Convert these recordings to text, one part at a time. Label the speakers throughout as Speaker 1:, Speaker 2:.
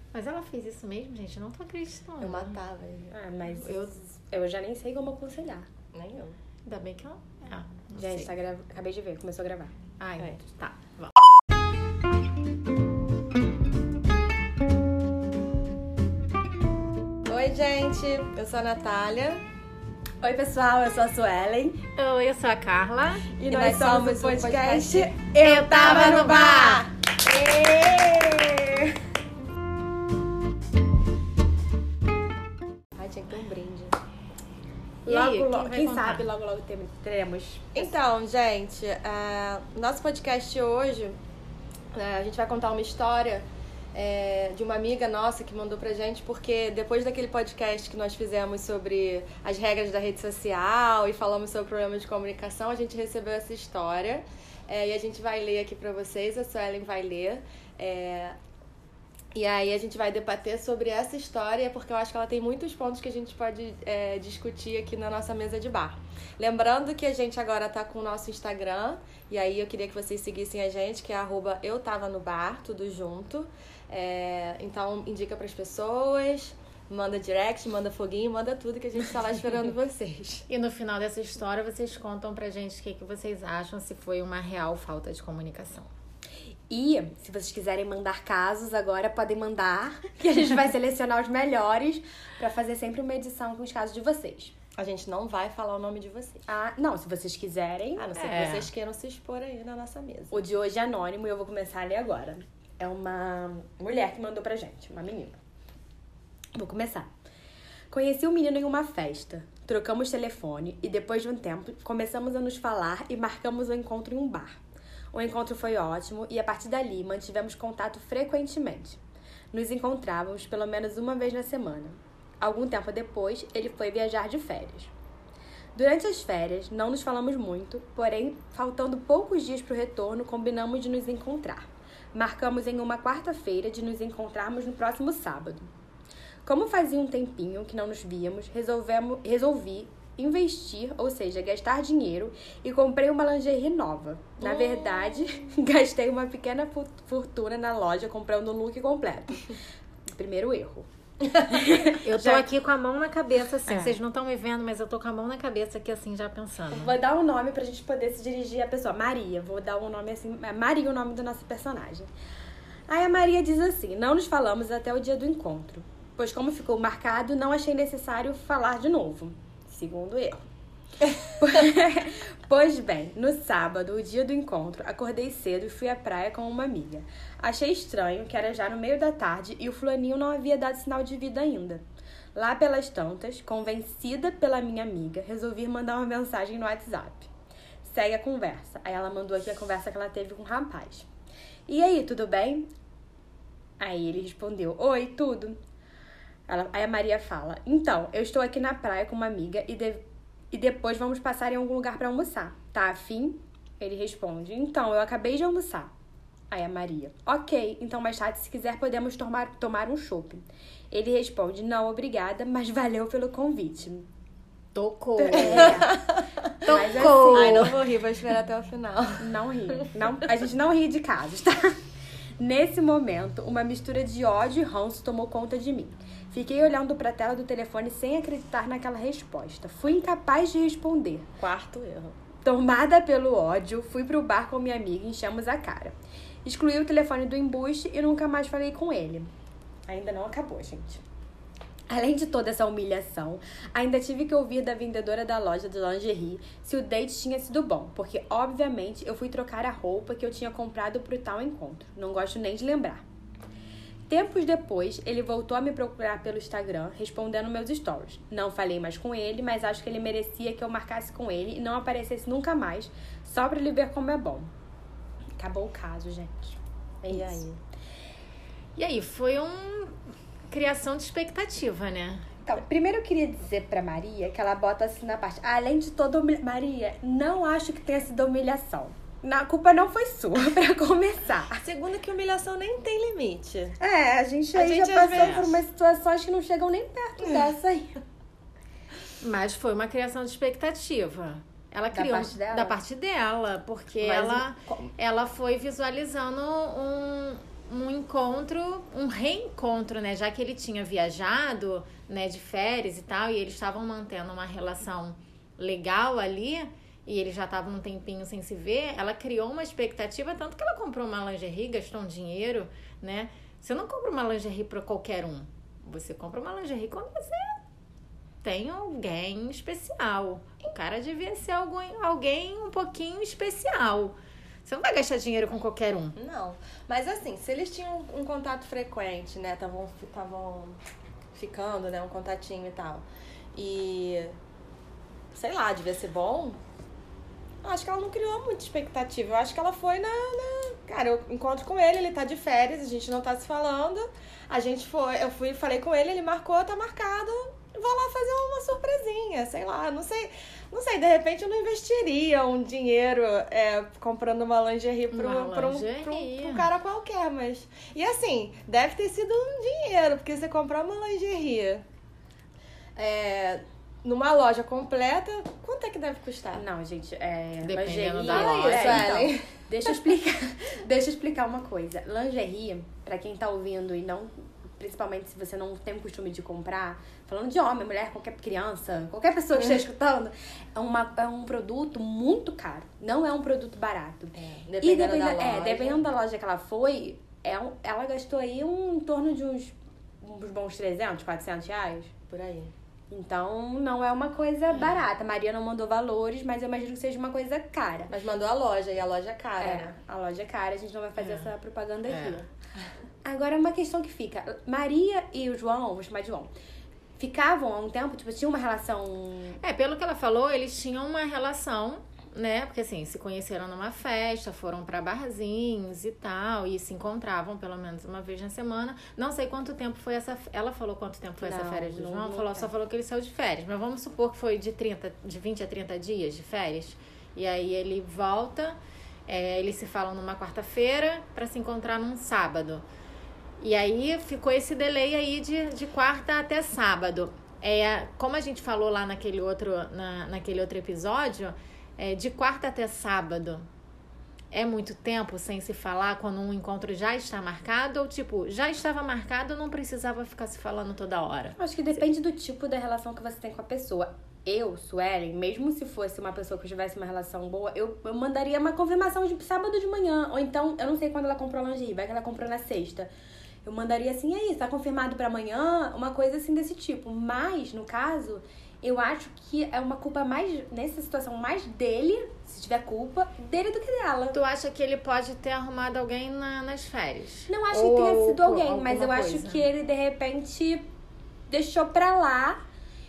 Speaker 1: Mas ela fez isso mesmo, gente? Eu não tô acreditando.
Speaker 2: Eu matava ele.
Speaker 3: Mas eu já nem sei como aconselhar.
Speaker 2: Nem eu.
Speaker 1: Ainda bem que ela... não
Speaker 3: Gente,
Speaker 1: sei.
Speaker 3: acabei de ver, começou a gravar.
Speaker 1: Ai, tá. Vamos.
Speaker 2: Oi, gente. Eu sou a Natália.
Speaker 3: Oi, pessoal, eu sou a Suelen.
Speaker 1: Oi, eu sou a Carla.
Speaker 3: E nós somos o podcast
Speaker 1: Eu Tava no Bar!
Speaker 2: Ai, tinha que ter um brinde.
Speaker 1: E aí,
Speaker 3: Quem
Speaker 1: contar?
Speaker 3: sabe logo teremos.
Speaker 2: Então, gente, nosso podcast hoje, a gente vai contar uma história de uma amiga nossa que mandou pra gente, porque depois daquele podcast que nós fizemos sobre as regras da rede social e falamos sobre problemas de comunicação, a gente recebeu essa história e a gente vai ler aqui pra vocês, a Suelen vai ler. E aí a gente vai debater sobre essa história, porque eu acho que ela tem muitos pontos que a gente pode discutir aqui na nossa mesa de bar. Lembrando que a gente agora tá com o nosso Instagram, e aí eu queria que vocês seguissem a gente, que é @eutavanobar, tudo junto. Então indica pras pessoas, manda direct, manda foguinho, manda tudo que a gente tá lá esperando vocês.
Speaker 1: E no final dessa história, vocês contam pra gente o que vocês acham, se foi uma real falta de comunicação.
Speaker 3: E, se vocês quiserem mandar casos agora, podem mandar, que a gente vai selecionar os melhores pra fazer sempre uma edição com os casos de vocês.
Speaker 2: A gente não vai falar o nome de vocês.
Speaker 3: Não, se vocês quiserem.
Speaker 2: A não ser que vocês queiram se expor aí na nossa mesa.
Speaker 3: O de hoje é anônimo e eu vou começar a ler agora. É uma mulher que mandou pra gente, uma menina. Vou começar. Conheci um menino em uma festa. Trocamos telefone e depois de um tempo começamos a nos falar e marcamos um encontro em um bar. O encontro foi ótimo e a partir dali mantivemos contato frequentemente. Nos encontrávamos pelo menos uma vez na semana. Algum tempo depois, ele foi viajar de férias. Durante as férias, não nos falamos muito, porém, faltando poucos dias para o retorno, combinamos de nos encontrar. Marcamos em uma quarta-feira de nos encontrarmos no próximo sábado. Como fazia um tempinho que não nos víamos, resolvi investir, ou seja, gastar dinheiro, e comprei uma lingerie nova. Na verdade, gastei uma pequena fortuna na loja comprando um look completo. Primeiro erro.
Speaker 1: Eu tô aqui com a mão na cabeça, assim. Vocês não estão me vendo, mas eu tô com a mão na cabeça aqui, assim, já pensando.
Speaker 3: Vou dar um nome pra gente poder se dirigir à pessoa. Maria. Vou dar um nome assim. Maria, o nome da nossa personagem. Aí a Maria diz assim: não nos falamos até o dia do encontro, pois como ficou marcado, não achei necessário falar de novo. Segundo erro. Pois bem, no sábado, o dia do encontro, acordei cedo e fui à praia com uma amiga. Achei estranho que era já no meio da tarde e o fulaninho não havia dado sinal de vida ainda. Lá pelas tantas, convencida pela minha amiga, resolvi mandar uma mensagem no WhatsApp. Segue a conversa. Aí ela mandou aqui a conversa que ela teve com o rapaz. E aí, tudo bem? Aí ele respondeu: oi, tudo. Aí a Maria fala: então, eu estou aqui na praia com uma amiga e depois vamos passar em algum lugar para almoçar. Tá afim? Ele responde: então, eu acabei de almoçar. Aí a Maria: ok, então mais tarde, se quiser, podemos tomar um chopp. Ele responde: não, obrigada, mas valeu pelo convite.
Speaker 1: Tocou.
Speaker 3: Tocou. Mas assim,
Speaker 2: Ai, não vou rir, vou esperar até o final.
Speaker 3: Não ri. Não, a gente não ri de casos, tá? Nesse momento, uma mistura de ódio e ranço tomou conta de mim. Fiquei olhando para a tela do telefone sem acreditar naquela resposta. Fui incapaz de responder.
Speaker 2: Quarto erro.
Speaker 3: Tomada pelo ódio, fui pro bar com minha amiga e enchemos a cara. Excluí o telefone do embuste e nunca mais falei com ele. Ainda não acabou, gente. Além de toda essa humilhação, ainda tive que ouvir da vendedora da loja de lingerie se o date tinha sido bom, porque, obviamente, eu fui trocar a roupa que eu tinha comprado pro tal encontro. Não gosto nem de lembrar. Tempos depois, ele voltou a me procurar pelo Instagram, respondendo meus stories. Não falei mais com ele, mas acho que ele merecia que eu marcasse com ele e não aparecesse nunca mais, só pra ele ver como é bom. Acabou o caso, gente.
Speaker 2: E aí?
Speaker 1: E aí, foi criação de expectativa, né?
Speaker 3: Então, primeiro eu queria dizer pra Maria que ela bota assim na parte: além de toda Maria, não acho que tenha sido humilhação. A culpa não foi sua, pra começar.
Speaker 2: Segundo, que humilhação nem tem limite.
Speaker 3: A gente já passou por umas situações que não chegam nem perto dessa aí.
Speaker 1: Mas foi uma criação de expectativa. Ela criou da parte dela, porque ela foi visualizando um reencontro, né? Já que ele tinha viajado, né, de férias e tal, e eles estavam mantendo uma relação legal ali, e eles já estavam um tempinho sem se ver, ela criou uma expectativa, tanto que ela comprou uma lingerie, gastou um dinheiro, né? Você não compra uma lingerie para qualquer um. Você compra uma lingerie quando você tem alguém especial. O cara devia ser alguém um pouquinho especial. Você não vai gastar dinheiro com qualquer um.
Speaker 2: Não. Mas assim, se eles tinham um contato frequente, né? Estavam ficando, né? Um contatinho e tal. E... sei lá, devia ser bom. Acho que ela não criou muita expectativa. Eu acho que ela foi Cara, eu encontro com ele tá de férias, a gente não tá se falando. Eu fui, falei com ele marcou, tá marcado. Vou lá fazer uma surpresinha, sei lá, não sei, de repente eu não investiria um dinheiro comprando uma lingerie pra um cara qualquer, mas... E assim, deve ter sido um dinheiro, porque você comprar uma lingerie numa loja completa, quanto é que deve custar?
Speaker 3: Não, gente,
Speaker 1: dependendo
Speaker 3: lingerie,
Speaker 1: da loja.
Speaker 3: Então, deixa eu explicar uma coisa. Lingerie, pra quem tá ouvindo e não... principalmente se você não tem o costume de comprar, falando de homem, mulher, qualquer criança, qualquer pessoa que esteja escutando, é um produto muito caro. Não é um produto barato. Dependendo da loja que ela foi, ela gastou aí em torno de uns bons 300, 400 reais.
Speaker 2: Por aí.
Speaker 3: Então, não é uma coisa barata. A Maria não mandou valores, mas eu imagino que seja uma coisa cara.
Speaker 2: Mas mandou a loja, e a loja é cara, né?
Speaker 3: A loja é cara, a gente não vai fazer essa propaganda aqui. Agora, uma questão que fica. Maria e o João, vou chamar de João, ficavam há um tempo, tipo, tinha uma relação...
Speaker 1: pelo que ela falou, eles tinham uma relação, né? Porque, assim, se conheceram numa festa, foram pra barzinhos e tal, e se encontravam pelo menos uma vez na semana. Não sei quanto tempo foi essa... Ela falou quanto tempo foi essa férias do João? Só falou que ele saiu de férias. Mas vamos supor que foi de 20 a 30 dias de férias. E aí ele volta, eles se falam numa quarta-feira pra se encontrar num sábado. E aí ficou esse delay aí de quarta até sábado. Como a gente falou lá naquele outro episódio, de quarta até sábado é muito tempo sem se falar quando um encontro já está marcado? Ou tipo, já estava marcado, não precisava ficar se falando toda hora?
Speaker 3: Acho que depende do tipo da relação que você tem com a pessoa. Eu, Suelen, mesmo se fosse uma pessoa que tivesse uma relação boa, eu mandaria uma confirmação de sábado de manhã. Ou então, eu não sei quando ela comprou a lingerie, vai que ela comprou na sexta. Eu mandaria assim, aí, tá confirmado pra amanhã? Uma coisa assim desse tipo. Mas, no caso, eu acho que é uma culpa mais, nessa situação, mais dele, se tiver culpa, dele do que dela.
Speaker 1: Tu acha que ele pode ter arrumado alguém nas férias?
Speaker 3: Não acho que tenha sido alguém, mas eu acho que ele, de repente, deixou pra lá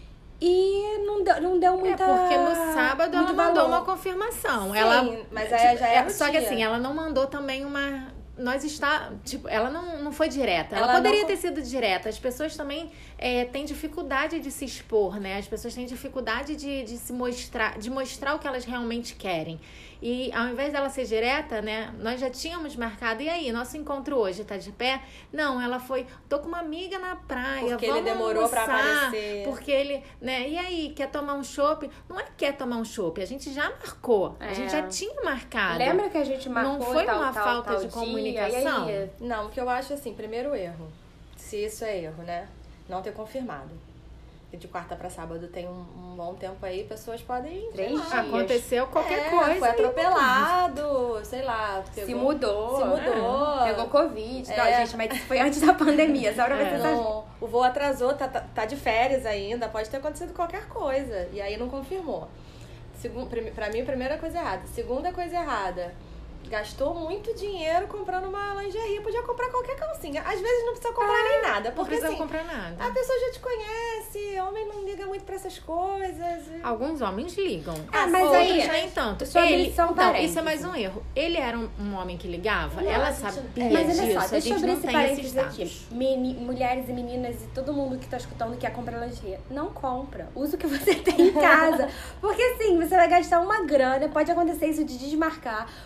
Speaker 3: e não deu muita...
Speaker 1: porque no sábado ela mandou uma confirmação.
Speaker 2: Sim, mas aí já é
Speaker 1: só que assim, ela não mandou também uma... ela não foi direta. Ela poderia ter sido direta. As pessoas também têm dificuldade de se expor, né? As pessoas têm dificuldade de se mostrar, de mostrar o que elas realmente querem. E ao invés dela ser direta, né? Nós já tínhamos marcado. E aí, nosso encontro hoje tá de pé? Não, ela foi... Tô com uma amiga na praia.
Speaker 2: Porque ele demorou pra aparecer.
Speaker 1: Porque ele... né? E aí, quer tomar um chopp? Não é que quer tomar um chopp. A gente já marcou. A gente já tinha marcado.
Speaker 3: Lembra que a gente marcou?
Speaker 1: Não foi uma falta de comunicação?
Speaker 2: Não, o que eu acho assim, primeiro erro. Se isso é erro, né? Não ter confirmado. De quarta pra sábado tem um bom tempo aí, pessoas podem...
Speaker 3: 3 dias.
Speaker 1: Aconteceu qualquer coisa.
Speaker 2: Foi atropelado, sei lá.
Speaker 3: Se mudou.
Speaker 2: Pegou
Speaker 3: Covid. Não, gente, mas isso foi antes da pandemia. Só pra você
Speaker 2: o voo atrasou, tá de férias ainda. Pode ter acontecido qualquer coisa. E aí não confirmou. Pra mim, primeira coisa errada. Segunda coisa errada. Gastou muito dinheiro comprando uma lingerie. Podia comprar qualquer calcinha. Às vezes não precisa comprar nem nada. Porque
Speaker 1: não precisa
Speaker 2: assim,
Speaker 1: comprar nada.
Speaker 2: A pessoa já te conhece. Homem não liga muito pra essas coisas.
Speaker 1: Alguns homens ligam.
Speaker 3: Mas
Speaker 1: outros
Speaker 3: aí,
Speaker 1: nem tanto.
Speaker 3: Isso
Speaker 1: é mais um erro. Ele era um homem que ligava. Ela sabia
Speaker 3: mas olha
Speaker 1: disso.
Speaker 3: só, deixa eu abrir esse parênteses aqui.
Speaker 1: Status.
Speaker 3: Mulheres e meninas e todo mundo que tá escutando que quer comprar lingerie, não compra. Usa o que você tem em casa. Porque assim, você vai gastar uma grana. Pode acontecer isso de desmarcar. Pode acontecer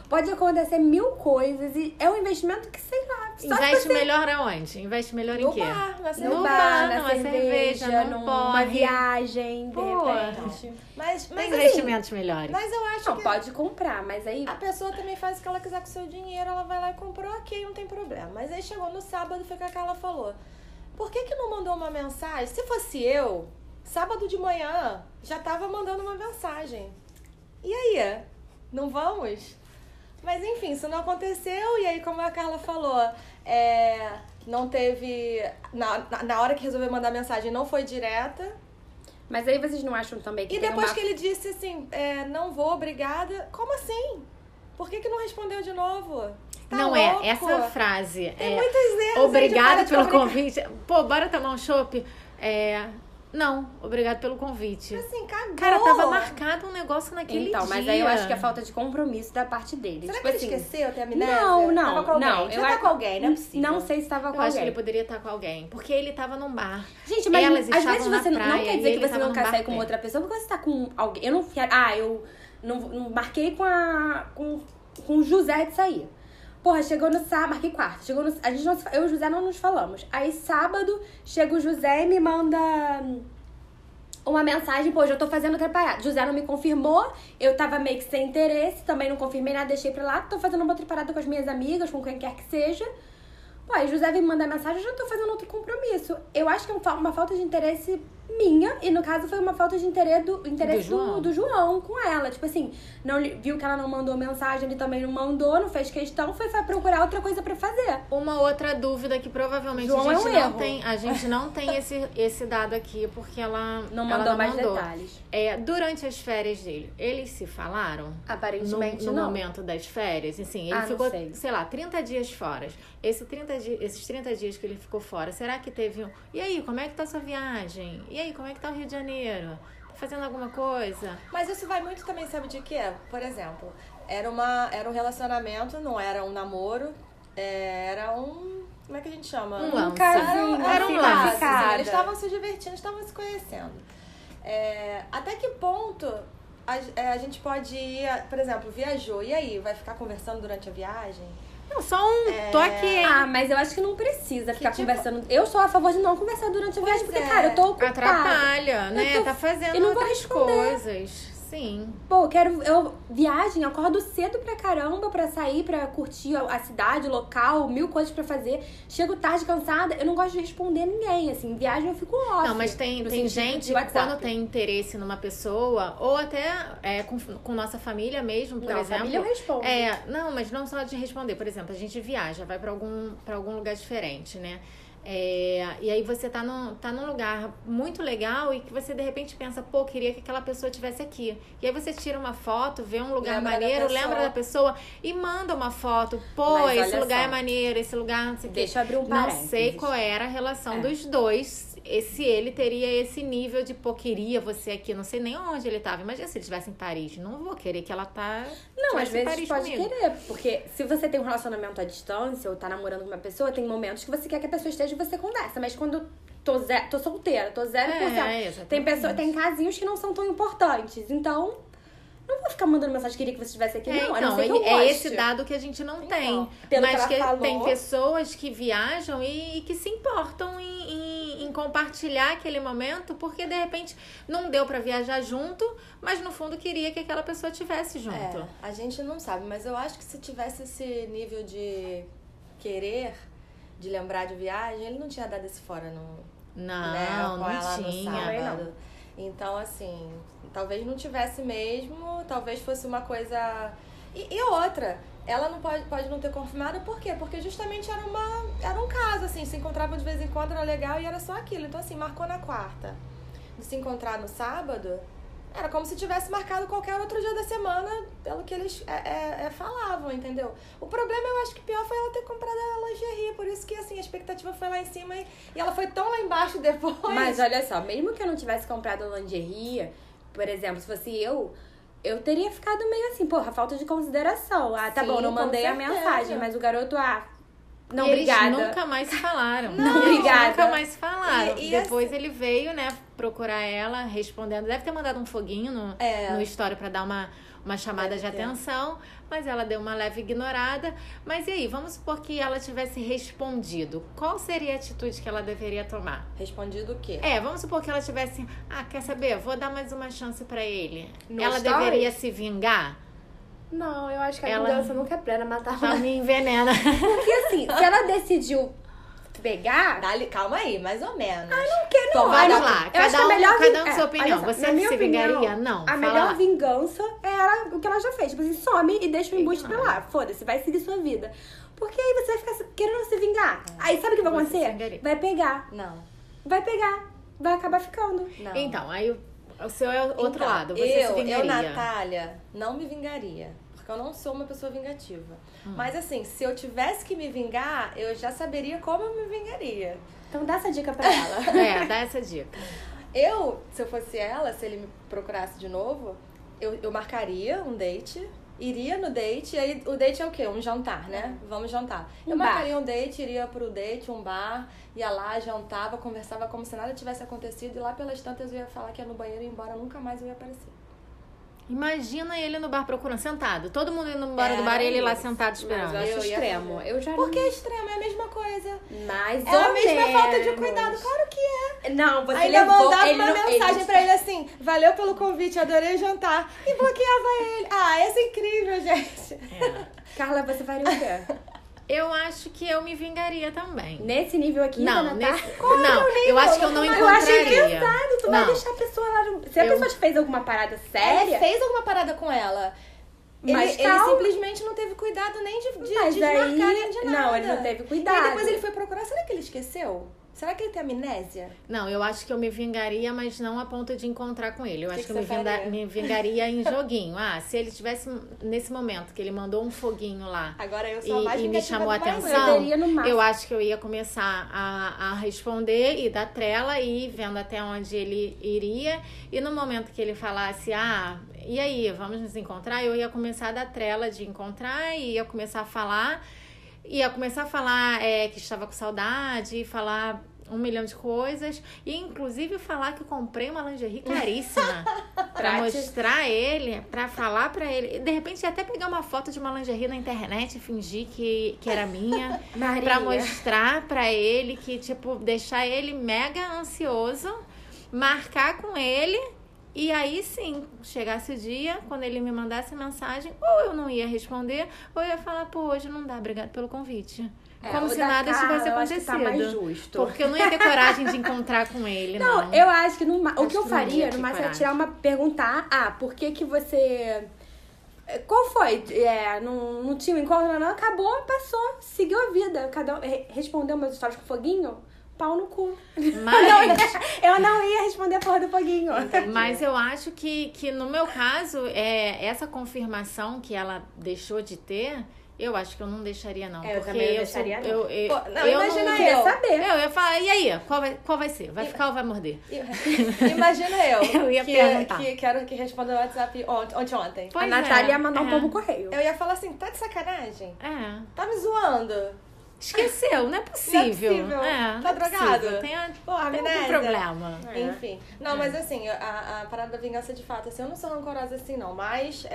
Speaker 3: acontecer 1000 coisas e é um investimento que, sei lá...
Speaker 1: Investe melhor aonde? Investe melhor em quê?
Speaker 2: No bar,
Speaker 3: na cerveja, numa viagem, de repente.
Speaker 2: Mas
Speaker 1: tem investimentos melhores.
Speaker 2: Mas eu acho
Speaker 3: não,
Speaker 2: que...
Speaker 3: pode comprar, mas aí...
Speaker 2: A pessoa também faz o que ela quiser com o seu dinheiro, ela vai lá e comprou, ok, não tem problema. Mas aí chegou no sábado, foi o que a Carla falou. Por que não mandou uma mensagem? Se fosse eu, sábado de manhã, já tava mandando uma mensagem. E aí? Não vamos? Mas enfim, isso não aconteceu. E aí, como a Carla falou, não teve... Na hora que resolveu mandar mensagem, não foi direta.
Speaker 3: Mas aí vocês não acham também que
Speaker 2: e depois que ele disse assim, não vou, obrigada. Como assim? Por que não respondeu de novo? Tá
Speaker 1: não
Speaker 2: louco?
Speaker 1: Essa frase.
Speaker 2: Tem muitos erros.
Speaker 1: Obrigado pelo convite. Pô, bora tomar um chopp? Não, obrigado pelo convite.
Speaker 2: Assim, cagou.
Speaker 1: Cara, tava marcado um negócio naquele dia.
Speaker 3: Então, mas aí eu acho que é falta de compromisso da parte dele.
Speaker 2: Será
Speaker 3: tipo
Speaker 2: que
Speaker 3: assim,
Speaker 2: ele esqueceu? Tem amnésia?
Speaker 3: Não.
Speaker 2: Tava com alguém.
Speaker 3: Não,
Speaker 2: eu tá com alguém, não é possível.
Speaker 3: Não sei se tava com
Speaker 1: eu
Speaker 3: alguém.
Speaker 1: acho que ele poderia estar com alguém. Porque ele tava num bar.
Speaker 3: Gente, mas
Speaker 1: elas
Speaker 3: às vezes
Speaker 1: estavam
Speaker 3: você
Speaker 1: na praia,
Speaker 3: não quer dizer que você não quer sair com
Speaker 1: uma
Speaker 3: outra pessoa porque você tá com alguém. Eu não quero. Eu não marquei com o José de sair. Porra, chegou no sábado, marquei quarta. Eu e o José não nos falamos. Aí sábado, chega o José e me manda uma mensagem, pô, já tô fazendo atrapalhada. José não me confirmou, eu tava meio que sem interesse, também não confirmei nada, deixei pra lá. Tô fazendo uma outra parada com as minhas amigas, com quem quer que seja. Pô, aí José vem me mandar mensagem, eu já tô fazendo outro compromisso. Eu acho que é uma falta de interesse minha, e no caso foi uma falta de interesse do João com ela. Tipo assim, viu que ela não mandou mensagem, ele também não mandou, não fez questão, foi procurar outra coisa pra fazer.
Speaker 1: Uma outra dúvida que provavelmente
Speaker 3: João
Speaker 1: a gente não tem esse dado aqui, porque ela
Speaker 3: não mandou mais detalhes.
Speaker 1: Durante as férias dele, eles se falaram?
Speaker 3: Aparentemente
Speaker 1: no
Speaker 3: não.
Speaker 1: momento das férias, assim, ele ficou, sei lá, 30 dias fora. Esses 30 dias que ele ficou fora, será que teve E aí, como é que tá a sua viagem? E aí, como é que tá o Rio de Janeiro? Tá fazendo alguma coisa?
Speaker 2: Mas isso vai muito também, sabe de quê? Por exemplo, era um relacionamento, não era um namoro, era um... Como é que a gente chama?
Speaker 1: Um
Speaker 3: casinho.
Speaker 2: Era um lance. Eles estavam se divertindo, estavam se conhecendo. Até que ponto a gente pode ir... Por exemplo, viajou. E aí, vai ficar conversando durante a viagem?
Speaker 1: Não, só tô aqui, hein?
Speaker 3: Mas eu acho que não precisa ficar conversando. Eu sou a favor de não conversar durante a viagem, porque, cara, eu tô ocupada.
Speaker 1: Atrapalha, né? Tá fazendo outras coisas. Sim.
Speaker 3: Pô, viagem, acordo cedo pra caramba pra sair, pra curtir a cidade, o local, 1000 coisas pra fazer. Chego tarde, cansada, eu não gosto de responder ninguém, assim. Viagem eu fico off.
Speaker 1: Não, mas tem gente que quando tem interesse numa pessoa, ou até com nossa família mesmo, por exemplo.
Speaker 3: Família eu respondo.
Speaker 1: Não, mas não só de responder. Por exemplo, a gente viaja, vai pra algum lugar diferente, né? E aí você tá num lugar muito legal e que você de repente pensa, pô, queria que aquela pessoa estivesse aqui. E aí você tira uma foto, vê um lugar maneiro, lembra da pessoa e manda uma foto. Pô, esse lugar é maneiro, esse lugar não sei o quê.
Speaker 3: Deixa eu abrir um parênteses.
Speaker 1: Não sei qual era a relação dos dois. Se ele teria esse nível de, pô, queria você aqui, não sei nem onde ele tava. Imagina se ele estivesse em Paris. Não vou querer que ela
Speaker 3: Não, às vezes
Speaker 1: Paris
Speaker 3: pode
Speaker 1: comigo.
Speaker 3: querer. Porque se você tem um relacionamento à distância ou tá namorando com uma pessoa, tem momentos que você quer que a pessoa esteja e você conversa. Mas quando tô solteira, tô 0%. Tem casinhos que não são tão importantes. Então, não vou ficar mandando mensagem, queria que você estivesse aqui, não.
Speaker 1: Então, é esse dado que a gente não tem. Mas que tem pessoas que viajam e que se importam em compartilhar aquele momento, porque de repente não deu pra viajar junto, mas no fundo queria que aquela pessoa estivesse junto.
Speaker 2: A gente não sabe, mas eu acho que se tivesse esse nível de querer, de lembrar de viagem, ele não tinha dado esse fora
Speaker 1: não tinha.
Speaker 2: No sábado. Então, assim, talvez não tivesse mesmo, talvez fosse uma coisa... E outra, ela não pode não ter confirmado, por quê? Porque justamente era um caso, assim, se encontrava de vez em quando, era legal e era só aquilo. Então, assim, marcou na quarta. De se encontrar no sábado, era como se tivesse marcado qualquer outro dia da semana, pelo que eles falavam, entendeu? O problema, eu acho que pior foi ela ter comprado a lingerie, por isso que, assim, a expectativa foi lá em cima e ela foi tão lá embaixo depois.
Speaker 3: Mas olha só, mesmo que eu não tivesse comprado a lingerie, por exemplo, se fosse eu teria ficado meio assim, porra, falta de consideração. Tá
Speaker 2: Sim,
Speaker 3: bom, não mandei a mensagem, mas o garoto, não,
Speaker 1: e eles
Speaker 3: obrigada.
Speaker 1: nunca mais se falaram.
Speaker 3: Não, obrigada.
Speaker 1: Nunca mais se falaram. claro.
Speaker 2: E
Speaker 1: Depois ele veio, né, procurar ela, respondendo. Deve ter mandado um foguinho no story pra dar uma chamada de atenção, mas ela deu uma leve ignorada. Mas e aí, vamos supor que ela tivesse respondido. Qual seria a atitude que ela deveria tomar?
Speaker 2: Respondido o quê?
Speaker 1: Vamos supor que ela tivesse... quer saber? Vou dar mais uma chance pra ele.
Speaker 3: No
Speaker 1: ela
Speaker 3: stories?
Speaker 1: deveria se vingar?
Speaker 3: Não, eu acho que a vingança nunca é plena, matar
Speaker 1: Ela me envenena.
Speaker 3: Porque assim, se ela decidiu pegar...
Speaker 2: Calma aí, mais ou menos.
Speaker 3: Não quero,
Speaker 1: Então,
Speaker 3: não.
Speaker 1: vamos lá.
Speaker 3: Eu acho que
Speaker 1: Cada
Speaker 3: a melhor
Speaker 1: um com sua opinião.
Speaker 3: olha só,
Speaker 1: Você
Speaker 3: na minha
Speaker 1: se
Speaker 3: opinião,
Speaker 1: vingaria? Não.
Speaker 3: A
Speaker 1: Fala
Speaker 3: melhor
Speaker 1: lá.
Speaker 3: vingança era o que ela já fez. Tipo assim, some e deixa o embuste pra lá. Foda-se, vai seguir sua vida. Porque aí você vai ficar querendo se vingar. Aí sabe o que vai
Speaker 1: Você se
Speaker 3: acontecer?
Speaker 1: vingaria.
Speaker 3: Vai pegar.
Speaker 2: Não.
Speaker 3: Vai pegar. Vai acabar ficando.
Speaker 2: Não.
Speaker 1: Então, aí o seu é outro
Speaker 2: Então,
Speaker 1: lado. Você se
Speaker 2: eu,
Speaker 1: vingaria.
Speaker 2: Natália, não me vingaria. Porque eu não sou uma pessoa vingativa. Mas assim, se eu tivesse que me vingar, eu já saberia como eu me vingaria.
Speaker 3: Então dá essa dica pra ela.
Speaker 1: Dá essa dica.
Speaker 2: Se eu fosse ela, se ele me procurasse de novo, eu marcaria um date, iria no date, e aí o date é o quê? Um jantar, né? Vamos jantar. Eu marcaria um date, iria pro date, um bar, ia lá, jantava, conversava como se nada tivesse acontecido, e lá pelas tantas eu ia falar que ia no banheiro e ia embora, nunca mais eu ia aparecer.
Speaker 1: Imagina ele no bar procurando, sentado. Todo mundo indo embora do bar e ele lá sentado esperando.
Speaker 3: Mas eu acho extremo. Eu já
Speaker 2: Porque é extremo, é a mesma coisa.
Speaker 3: Mais
Speaker 2: É
Speaker 3: ou
Speaker 2: a mesma
Speaker 3: menos.
Speaker 2: falta de cuidado, claro que é.
Speaker 3: Não, você
Speaker 2: Ainda
Speaker 3: levou...
Speaker 2: mandava
Speaker 3: ele
Speaker 2: uma
Speaker 3: não-
Speaker 2: mensagem
Speaker 3: ele-
Speaker 2: pra ele assim, valeu pelo convite, adorei o jantar. E bloqueava ele. Essa é incrível, gente.
Speaker 3: Carla, você faria o quê?
Speaker 1: Eu acho que eu me vingaria também.
Speaker 3: Nesse nível aqui,
Speaker 1: Não,
Speaker 3: da Natália?
Speaker 1: eu acho que eu não
Speaker 3: Eu achei
Speaker 1: encontraria.
Speaker 3: engraçado. Tu vai deixar a pessoa lá no... Se a
Speaker 1: Eu-
Speaker 3: pessoa te fez alguma parada
Speaker 2: Ele
Speaker 3: séria...
Speaker 2: fez alguma parada com ela.
Speaker 3: Mas
Speaker 2: Ele
Speaker 3: calma.
Speaker 2: simplesmente não teve cuidado nem de
Speaker 3: Mas
Speaker 2: desmarcar,
Speaker 3: aí-
Speaker 2: nem de nada.
Speaker 3: não, ele não teve cuidado.
Speaker 2: E aí depois ele foi procurar. Será que ele esqueceu? Será que ele tem amnésia?
Speaker 1: Não, eu acho que eu me vingaria, mas não a ponto de encontrar com ele. Eu acho que eu
Speaker 2: você faria?
Speaker 1: me vingaria em joguinho. Se ele tivesse nesse momento que ele mandou um foguinho lá
Speaker 2: Agora eu sou a mais
Speaker 1: e me
Speaker 2: vingativa
Speaker 1: chamou a
Speaker 2: do Brasil.
Speaker 3: Eu
Speaker 1: atenção,
Speaker 3: teria no máximo.
Speaker 1: eu acho que eu ia começar a responder e dar trela e ir vendo até onde ele iria. E no momento que ele falasse, e aí, vamos nos encontrar? Eu ia começar a dar trela de encontrar e ia começar a falar. Ia começar a falar que estava com saudade, falar 1 milhão de coisas. E inclusive falar que eu comprei uma lingerie caríssima pra mostrar ele, pra falar pra ele. E, de repente até pegar uma foto de uma lingerie na internet e fingir que era minha.
Speaker 3: Maria.
Speaker 1: Pra mostrar pra ele que, tipo, deixar ele mega ansioso, marcar com ele. E aí sim, chegasse o dia, quando ele me mandasse mensagem, ou eu não ia responder, ou eu ia falar, pô, hoje não dá, obrigado pelo convite. Como
Speaker 3: o
Speaker 1: se
Speaker 3: da
Speaker 1: nada
Speaker 3: Carla,
Speaker 1: tivesse
Speaker 3: eu acho que
Speaker 1: acontecido.
Speaker 3: tá mais justo.
Speaker 1: Porque eu não ia ter coragem de encontrar com ele, não.
Speaker 3: Não, eu acho que o
Speaker 1: Acho
Speaker 3: que eu
Speaker 1: que não ia
Speaker 3: faria,
Speaker 1: ter
Speaker 3: no máximo, é
Speaker 1: coragem.
Speaker 3: tirar uma... Perguntar, por que que você... Qual foi? Não tinha um encontro, não? Acabou, passou, seguiu a vida. Cada um respondeu meus stories com foguinho, pau no cu.
Speaker 1: Mas,
Speaker 3: Eu não ia responder a porra do foguinho.
Speaker 1: mas eu acho que no meu caso, essa confirmação que ela deixou de ter, eu acho que eu não deixaria, não.
Speaker 3: Eu
Speaker 1: porque
Speaker 3: também não
Speaker 1: eu
Speaker 3: deixaria,
Speaker 1: sou,
Speaker 3: não.
Speaker 2: Não, imagina
Speaker 1: não,
Speaker 2: eu.
Speaker 3: saber.
Speaker 1: Eu ia falar, e aí, qual vai ser? Vai ficar ou vai morder?
Speaker 2: Imagina eu.
Speaker 1: Eu ia perguntar.
Speaker 2: Que quero que responda o WhatsApp ontem.
Speaker 1: Pois
Speaker 3: A Natália ia
Speaker 1: é,
Speaker 3: mandar um pombo correio.
Speaker 2: Eu ia falar assim, tá de sacanagem?
Speaker 1: É.
Speaker 2: Tá me zoando?
Speaker 1: Esqueceu, não é possível.
Speaker 2: Não é possível.
Speaker 1: Tá
Speaker 2: Tá drogado?
Speaker 1: Tem
Speaker 2: Porra,
Speaker 1: algum
Speaker 2: amnésia.
Speaker 1: problema.
Speaker 2: Enfim. Não, mas assim, a parada da vingança de fato, assim, eu não sou rancorosa assim, não. Mas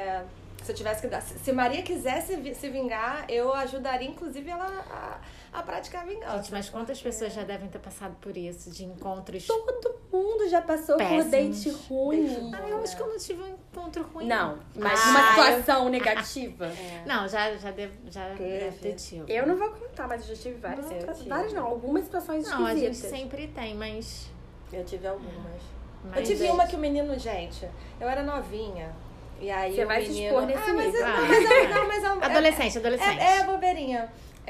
Speaker 2: se eu tivesse que dar. Se Maria quisesse se vingar, eu ajudaria, inclusive, ela a praticar a vingança.
Speaker 1: Gente, mas quantas pessoas já devem ter passado por isso? De encontros.
Speaker 3: Todo mundo já passou por
Speaker 1: Péssimos.
Speaker 3: date ruim.
Speaker 1: Eu acho que eu não tive um encontro ruim.
Speaker 3: Não, mas uma situação negativa.
Speaker 1: Não, já deve ter tido.
Speaker 3: Eu não vou contar, mas eu já tive várias
Speaker 2: Eu
Speaker 3: situações.
Speaker 2: tive.
Speaker 3: Várias não, algumas situações
Speaker 1: Não, a gente
Speaker 3: esquisitas.
Speaker 1: sempre tem, mas.
Speaker 2: Eu tive algumas.
Speaker 1: mas
Speaker 2: Eu tive uma que o menino, gente, eu era novinha. E aí
Speaker 3: Você
Speaker 2: o
Speaker 3: vai se
Speaker 2: menino...
Speaker 3: expor nesse
Speaker 2: mas
Speaker 3: nível.
Speaker 1: Adolescente.
Speaker 2: Bobeirinha.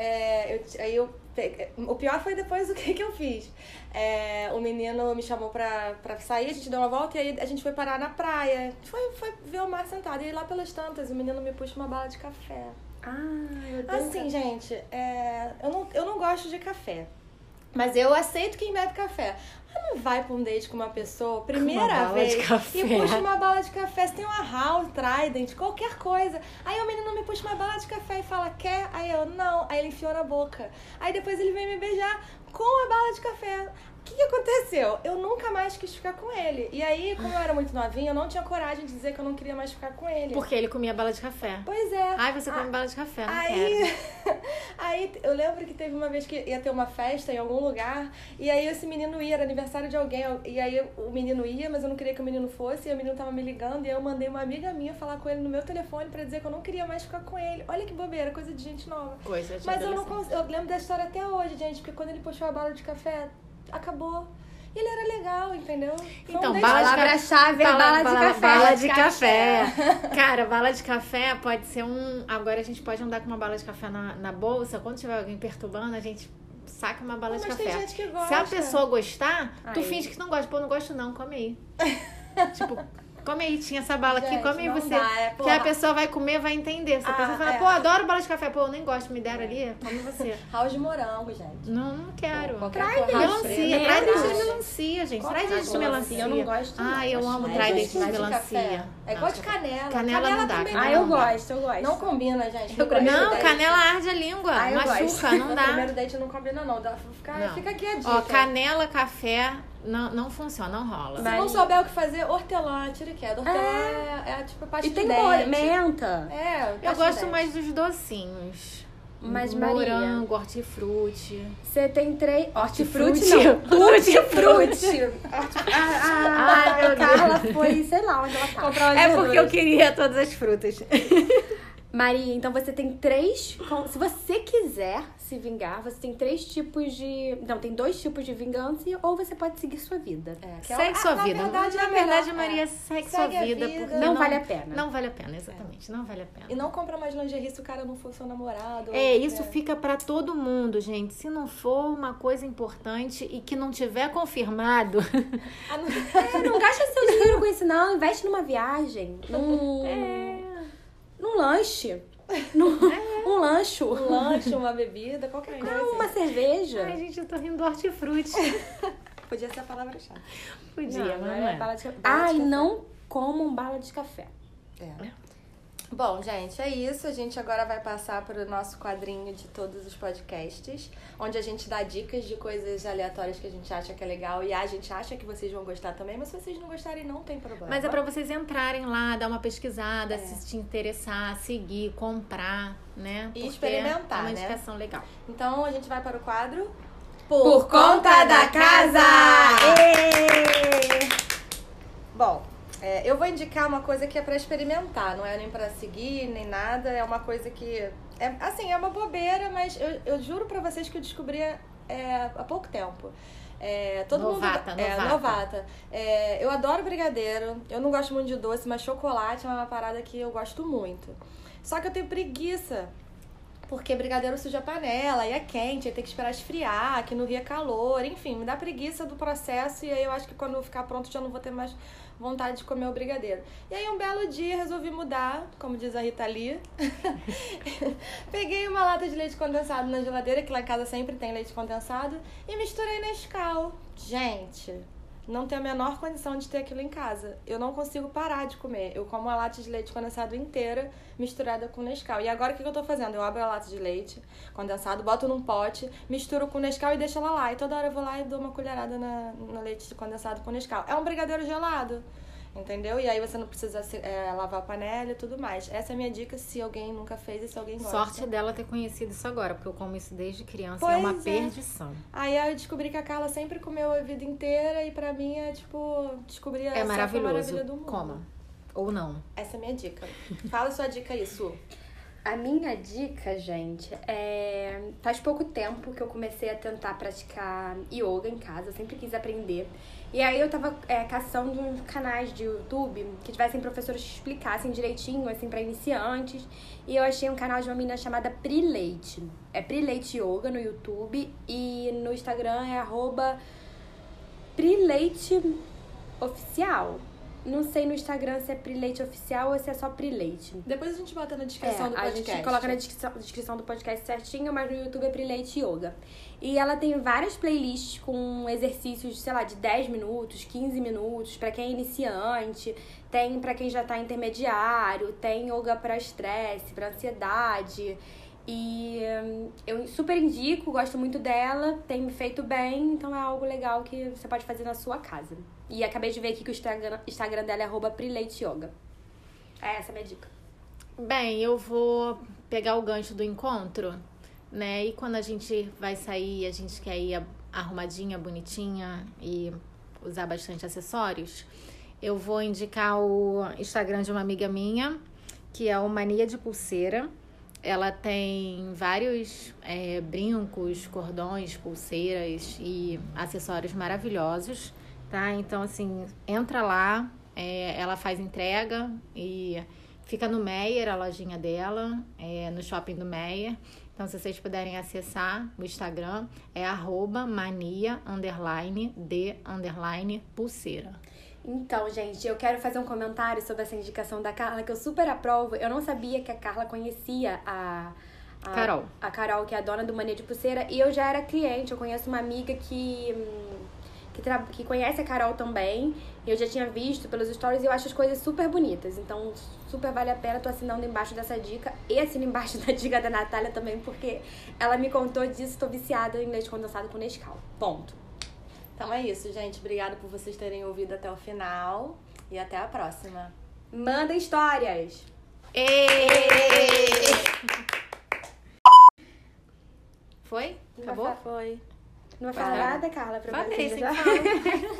Speaker 2: O pior foi depois o que eu fiz. O menino me chamou pra sair, a gente deu uma volta e aí a gente foi parar na praia. Foi ver o mar sentado. E aí lá pelas tantas, o menino me puxa uma bala de café.
Speaker 3: Eu tenho
Speaker 2: Assim, gente, eu não gosto de café. Mas eu aceito quem bebe café. Mas não vai pra um date com uma pessoa, primeira
Speaker 1: bala de
Speaker 2: vez,
Speaker 1: café.
Speaker 2: e puxa uma bala de café. Você tem uma House, Trident, qualquer coisa. Aí o menino me puxa uma bala de café e fala, quer? Aí eu, não. Aí ele enfiou na boca. Aí depois ele vem me beijar com a bala de café. que aconteceu? Eu nunca mais quis ficar com ele. E aí, como eu era muito novinha, eu não tinha coragem de dizer que eu não queria mais ficar com ele.
Speaker 1: Porque ele comia bala de café.
Speaker 2: Pois é.
Speaker 1: Ai, você come bala de café, não
Speaker 2: Aí,
Speaker 1: quero.
Speaker 2: aí eu lembro que teve uma vez que ia ter uma festa em algum lugar, e aí esse menino ia, era aniversário de alguém, e aí o menino ia, mas eu não queria que o menino fosse, e o menino tava me ligando, e aí eu mandei uma amiga minha falar com ele no meu telefone pra dizer que eu não queria mais ficar com ele. Olha que bobeira, coisa de gente nova.
Speaker 1: Coisa de
Speaker 2: Mas eu não
Speaker 1: adolescente.
Speaker 2: eu lembro da história até hoje, gente, porque quando ele puxou a bala de café, acabou. E ele era legal, entendeu? Foi
Speaker 1: Então,
Speaker 2: um
Speaker 1: bala de
Speaker 3: Palavra-chave é bala de café.
Speaker 1: Bala de café. Cara, bala de café pode ser um... Agora a gente pode andar com uma bala de café na bolsa. Quando tiver alguém perturbando, a gente saca uma bala de
Speaker 2: Mas
Speaker 1: café.
Speaker 2: tem gente que gosta.
Speaker 1: Se a pessoa gostar, tu
Speaker 3: Aí.
Speaker 1: finge que não gosta. Pô, não gosto não, come aí. Tipo, come aí, tinha essa bala aqui,
Speaker 2: Gente,
Speaker 1: come aí
Speaker 2: não
Speaker 1: você.
Speaker 2: dá,
Speaker 1: Que a pessoa vai comer, vai entender. Se a pessoa falar, pô, adoro bala de café. Pô, eu nem gosto, me deram ali, come você.
Speaker 2: House de morango, gente.
Speaker 1: Não quero.
Speaker 2: Qualquer coisa.
Speaker 1: Melancia, traz
Speaker 2: Frita.
Speaker 1: dente de melancia, gente. Traz dente de melancia.
Speaker 3: Eu não gosto, não.
Speaker 1: Ai, eu amo
Speaker 2: Mas
Speaker 1: traz
Speaker 2: é
Speaker 1: dente de
Speaker 2: gostoso
Speaker 1: melancia.
Speaker 2: café. É igual de canela.
Speaker 1: Canela não dá,
Speaker 2: também
Speaker 1: canela
Speaker 3: Ah, eu
Speaker 1: não dá.
Speaker 3: gosto, eu gosto.
Speaker 2: Não combina, gente.
Speaker 3: Eu
Speaker 2: No primeiro
Speaker 1: Não,
Speaker 2: date-
Speaker 1: canela arde a língua.
Speaker 3: Ah, eu
Speaker 1: Machuca,
Speaker 3: gosto.
Speaker 1: não
Speaker 2: No
Speaker 1: dá.
Speaker 2: primeiro date não combina, não. Fica aqui a dica.
Speaker 1: Ó, canela, café, não funciona, não rola.
Speaker 2: Se não souber o que fazer, hortelã, tira queda. Hortelã é tipo pasta
Speaker 3: E
Speaker 2: de
Speaker 3: tem
Speaker 2: dente.
Speaker 3: menta.
Speaker 2: É,
Speaker 1: Eu
Speaker 2: pasta de
Speaker 1: gosto
Speaker 2: dente.
Speaker 1: mais dos docinhos.
Speaker 3: Mas, Maria,
Speaker 1: Morango, hortifruti.
Speaker 3: você tem 3...
Speaker 1: Hortifruti.
Speaker 3: Hortifruti.
Speaker 1: Ai, meu
Speaker 3: A Carla foi, sei lá onde ela tá.
Speaker 2: Comprar umas
Speaker 1: É porque eu
Speaker 2: verduras.
Speaker 1: queria todas as frutas.
Speaker 3: Maria, então você tem 3... Se você quiser se vingar, você tem 3 tipos de... Não, tem 2 tipos de vingança ou você pode seguir sua vida.
Speaker 2: Que é
Speaker 1: Segue sua
Speaker 2: na
Speaker 1: vida.
Speaker 2: verdade,
Speaker 1: Na
Speaker 2: é
Speaker 1: verdade,
Speaker 2: melhor,
Speaker 1: Maria,
Speaker 2: é.
Speaker 1: segue
Speaker 2: Segue
Speaker 1: sua
Speaker 2: a
Speaker 1: vida.
Speaker 2: vida.
Speaker 1: Porque
Speaker 3: Não vale a pena.
Speaker 1: Não vale a pena, exatamente. Não vale a pena.
Speaker 2: E não compra mais lingerie se o cara não for seu namorado.
Speaker 1: É, isso fica pra todo mundo, gente. Se não for uma coisa importante e que não tiver confirmado,
Speaker 2: Ah, não-
Speaker 3: Não gasta seu dinheiro com isso, não. Investe numa viagem. Num lanche. Um lancho.
Speaker 2: um lanche, uma bebida, qualquer coisa.
Speaker 3: Uma cerveja.
Speaker 1: ai, gente, eu tô rindo do hortifruti.
Speaker 2: Podia ser a palavra-chave.
Speaker 1: Podia, mas
Speaker 3: Não,
Speaker 1: não
Speaker 3: é
Speaker 1: é.
Speaker 3: bala de...
Speaker 2: Bala de
Speaker 3: e
Speaker 2: café.
Speaker 3: não comam bala de café.
Speaker 2: Bom, gente, é isso. A gente agora vai passar para o nosso quadrinho de todos os podcasts, onde a gente dá dicas de coisas aleatórias que a gente acha que é legal e a gente acha que vocês vão gostar também, mas se vocês não gostarem, não tem problema.
Speaker 1: Mas é pra vocês entrarem lá, dar uma pesquisada, se te interessar, seguir, comprar, né?
Speaker 2: E
Speaker 1: Porque
Speaker 2: experimentar,
Speaker 1: é uma
Speaker 2: né?
Speaker 1: indicação legal.
Speaker 2: Então, a gente vai para o quadro...
Speaker 3: Por conta da casa!
Speaker 2: Bom, eu vou indicar uma coisa que é pra experimentar, não é nem pra seguir, nem nada. É uma coisa que... É uma bobeira, mas eu juro pra vocês que eu descobri há pouco tempo. Todo
Speaker 1: Novata,
Speaker 2: mundo... novata. Eu adoro brigadeiro. Eu não gosto muito de doce, mas chocolate é uma parada que eu gosto muito. Só que eu tenho preguiça. Porque brigadeiro suja a panela, e é quente, aí tem que esperar esfriar, aqui no Rio é calor, enfim, me dá preguiça do processo, e aí eu acho que quando ficar pronto já não vou ter mais vontade de comer o brigadeiro. E aí um belo dia resolvi mudar, como diz a Rita Lee. Peguei uma lata de leite condensado na geladeira, que lá em casa sempre tem leite condensado, e misturei Nescau. Gente, não tenho a menor condição de ter aquilo em casa. Eu não consigo parar de comer. Eu como a lata de leite condensado inteira misturada com Nescau. E agora o que eu tô fazendo? Eu abro a lata de leite condensado, boto num pote, misturo com Nescau e deixo ela lá. E toda hora eu vou lá e dou uma colherada no leite condensado com Nescau. É um brigadeiro gelado, entendeu? E aí você não precisa lavar a panela e tudo mais. Essa é a minha dica se alguém nunca fez e se alguém gosta.
Speaker 1: Sorte dela ter conhecido isso agora, porque eu como isso desde criança
Speaker 2: Pois
Speaker 1: e é uma
Speaker 2: é.
Speaker 1: perdição.
Speaker 2: Aí eu descobri que a Carla sempre comeu a vida inteira e pra mim é tipo, descobrir
Speaker 1: É
Speaker 2: essa
Speaker 1: maravilhoso.
Speaker 2: maravilha do mundo.
Speaker 1: Coma. Ou não.
Speaker 2: Essa é a minha dica. Fala sua dica aí, Su.
Speaker 3: A minha dica, gente, faz pouco tempo que eu comecei a tentar praticar yoga em casa, eu sempre quis aprender. E aí eu tava caçando uns canais de YouTube que tivessem professores que explicassem direitinho, assim, pra iniciantes. E eu achei um canal de uma menina chamada Pri Leite. É Pri Leite Yoga no YouTube e no Instagram é @PriLeiteOficial. Não sei no Instagram se é Pri Leite Oficial ou se é só Pri Leite.
Speaker 2: Depois a gente bota na descrição do
Speaker 3: A
Speaker 2: podcast.
Speaker 3: gente coloca na descrição do podcast certinho, mas no YouTube é Pri Leite Yoga. E ela tem várias playlists com exercícios, sei lá, de 10 minutos, 15 minutos, pra quem é iniciante, tem pra quem já tá intermediário, tem yoga pra estresse, pra ansiedade. E eu super indico, gosto muito dela, tem me feito bem, então é algo legal que você pode fazer na sua casa. E acabei de ver aqui que o Instagram dela é @prileiteyoga. Essa é a minha dica.
Speaker 1: Bem, eu vou pegar o gancho do encontro, né? E quando a gente vai sair, a gente quer ir arrumadinha, bonitinha e usar bastante acessórios, eu vou indicar o Instagram de uma amiga minha, que é o Mania de Pulseira. Ela tem vários brincos, cordões, pulseiras e acessórios maravilhosos, tá? Então, assim, entra lá, ela faz entrega e fica no Meier, a lojinha dela, no shopping do Meier. Então, se vocês puderem acessar o Instagram, é @mania_de_pulseira.
Speaker 3: Então, gente, eu quero fazer um comentário sobre essa indicação da Carla, que eu super aprovo. Eu não sabia que a Carla conhecia a
Speaker 1: Carol.
Speaker 3: A Carol, que é a dona do Mania de Pulseira, e eu já era cliente. Eu conheço uma amiga que conhece a Carol também. Eu já tinha visto pelos stories e eu acho as coisas super bonitas. Então, super vale a pena. Tô assinando embaixo dessa dica e assino embaixo da dica da Natália também, porque ela me contou disso. Tô viciada em leite condensado com Nescau. Ponto.
Speaker 2: Então é isso, gente. Obrigada por vocês terem ouvido até o final. E até a próxima.
Speaker 3: Manda histórias!
Speaker 1: Foi? Acabou?
Speaker 2: Foi.
Speaker 3: Não vai falar nada, Carla? Pra
Speaker 1: Falei,
Speaker 3: você
Speaker 1: sem
Speaker 3: já?
Speaker 1: falar.